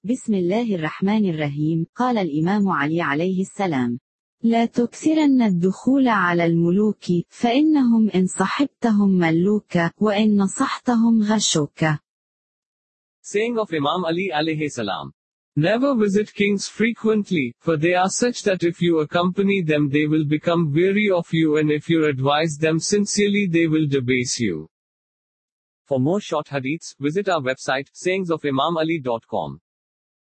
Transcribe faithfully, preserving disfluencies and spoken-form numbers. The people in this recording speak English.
بسم الله الرحمن الرحيم. قال الإمام علي عليه السلام: لا تكثرن الدخول على الملوك، فإنهم إن صحبتهم ملوك، وإن نصحتهم غشوك. Saying of Imam Ali alayhi salam. Never visit kings frequently, for they are such that if you accompany them they will become weary of you, and if you advise them sincerely they will debase you. For more short hadiths, visit our website sayings of imam ali dot com.